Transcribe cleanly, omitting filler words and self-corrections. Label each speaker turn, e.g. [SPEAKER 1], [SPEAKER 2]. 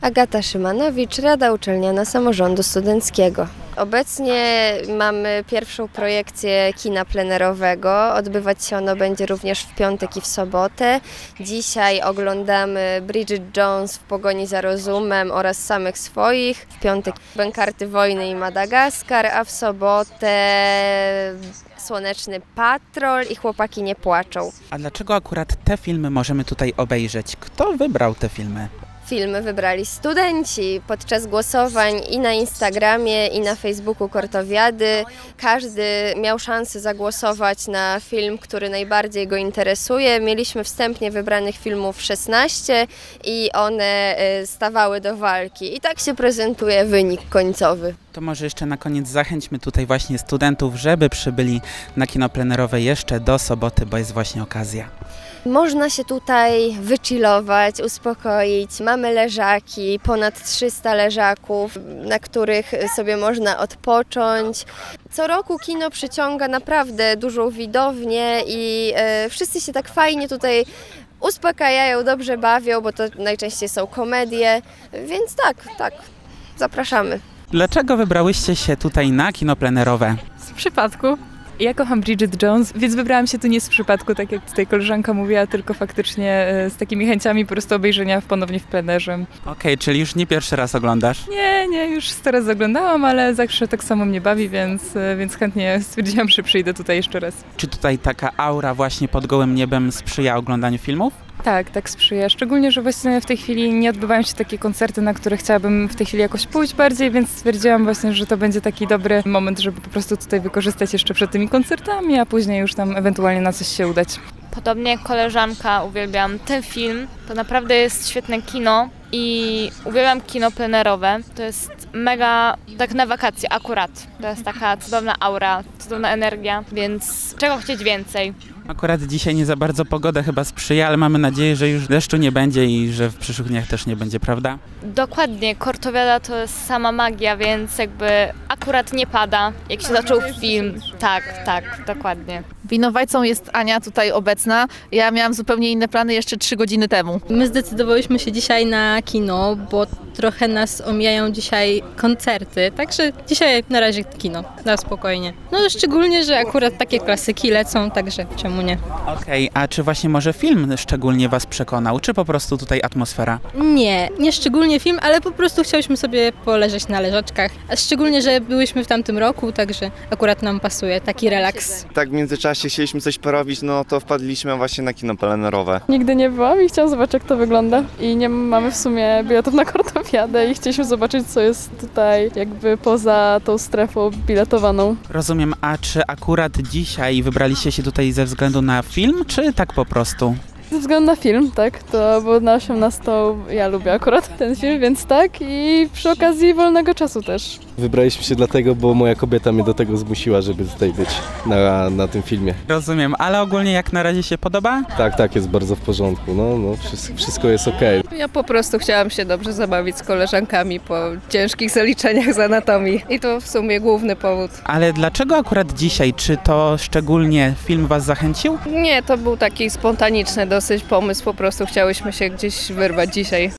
[SPEAKER 1] Agata Szymanowicz, Rada Uczelniana Samorządu Studenckiego. Obecnie mamy pierwszą projekcję kina plenerowego. Odbywać się ono będzie również w piątek i w sobotę. Dzisiaj oglądamy Bridget Jones w pogoni za rozumem oraz Samych swoich. W piątek Bękarty wojny i Madagaskar, a w sobotę Słoneczny patrol i Chłopaki nie płaczą.
[SPEAKER 2] A dlaczego akurat te filmy możemy tutaj obejrzeć? Kto wybrał te filmy?
[SPEAKER 1] Filmy wybrali studenci podczas głosowań i na Instagramie, i na Facebooku Kortowiady. Każdy miał szansę zagłosować na film, który najbardziej go interesuje. Mieliśmy wstępnie wybranych filmów 16 i one stawały do walki. I tak się prezentuje wynik końcowy.
[SPEAKER 2] To może jeszcze na koniec zachęćmy tutaj właśnie studentów, żeby przybyli na kino plenerowe jeszcze do soboty, bo jest właśnie okazja.
[SPEAKER 1] Można się tutaj wychillować, uspokoić. Mamy leżaki, ponad 300 leżaków, na których sobie można odpocząć. Co roku kino przyciąga naprawdę dużą widownię i wszyscy się tak fajnie tutaj uspokajają, dobrze bawią, bo to najczęściej są komedie, więc tak, zapraszamy.
[SPEAKER 2] Dlaczego wybrałyście się tutaj na kino plenerowe?
[SPEAKER 3] Z przypadku. Ja kocham Bridget Jones, więc wybrałam się tu nie z przypadku, tak jak tutaj koleżanka mówiła, tylko faktycznie z takimi chęciami po prostu obejrzenia ponownie w plenerze.
[SPEAKER 2] Okej, czyli już nie pierwszy raz oglądasz?
[SPEAKER 3] Nie, już teraz oglądałam, ale zawsze tak samo mnie bawi, więc chętnie stwierdziłam, że przyjdę tutaj jeszcze raz.
[SPEAKER 2] Czy tutaj taka aura właśnie pod gołym niebem sprzyja oglądaniu filmów?
[SPEAKER 3] Tak sprzyja. Szczególnie, że właśnie w tej chwili nie odbywają się takie koncerty, na które chciałabym w tej chwili jakoś pójść bardziej, więc stwierdziłam właśnie, że to będzie taki dobry moment, żeby po prostu tutaj wykorzystać jeszcze przed tymi koncertami, a później już tam ewentualnie na coś się udać.
[SPEAKER 4] Podobnie jak koleżanka uwielbiam ten film. To naprawdę jest świetne kino i uwielbiam kino plenerowe. To jest mega, tak na wakacje akurat. To jest taka cudowna aura, cudowna energia, więc czego chcieć więcej?
[SPEAKER 2] Akurat dzisiaj nie za bardzo pogoda chyba sprzyja, ale mamy nadzieję, że już deszczu nie będzie i że w przyszłych dniach też nie będzie, prawda?
[SPEAKER 4] Dokładnie, Kortowiada to jest sama magia, więc jakby akurat nie pada, jak się zaczął film. Tak, dokładnie.
[SPEAKER 5] Winowajcą jest Ania tutaj obecna. Ja miałam zupełnie inne plany jeszcze 3 godziny temu.
[SPEAKER 6] My zdecydowałyśmy się dzisiaj na kino, bo trochę nas omijają dzisiaj koncerty, także dzisiaj na razie kino, na spokojnie. No szczególnie, że akurat takie klasyki lecą, także czemu nie?
[SPEAKER 2] Okej, a czy właśnie może film szczególnie was przekonał, czy po prostu tutaj atmosfera?
[SPEAKER 6] Nie szczególnie film, ale po prostu chciałyśmy sobie poleżeć na leżaczkach, a szczególnie, że byłyśmy w tamtym roku, także akurat nam pasuje taki relaks.
[SPEAKER 7] Tak w międzyczasie chcieliśmy coś porobić, no to wpadliśmy właśnie na kino plenerowe.
[SPEAKER 8] Nigdy nie byłam i chciałam zobaczyć, jak to wygląda. I nie mamy w sumie biletów na Kortowiadę i chcieliśmy zobaczyć, co jest tutaj jakby poza tą strefą biletowaną.
[SPEAKER 2] Rozumiem, a czy akurat dzisiaj wybraliście się tutaj ze względu na film, czy tak po prostu?
[SPEAKER 8] Ze względu na film, tak, to było na 18, ja lubię akurat ten film, więc tak i przy okazji wolnego czasu też.
[SPEAKER 9] Wybraliśmy się dlatego, bo moja kobieta mnie do tego zmusiła, żeby tutaj być na tym filmie.
[SPEAKER 2] Rozumiem, ale ogólnie jak na razie się podoba?
[SPEAKER 9] Tak, jest bardzo w porządku, wszystko jest okej.
[SPEAKER 5] Ja po prostu chciałam się dobrze zabawić z koleżankami po ciężkich zaliczeniach z anatomii i to w sumie główny powód.
[SPEAKER 2] Ale dlaczego akurat dzisiaj? Czy to szczególnie film was zachęcił?
[SPEAKER 5] Nie, to był taki spontaniczny dosyć pomysł, po prostu chciałyśmy się gdzieś wyrwać dzisiaj.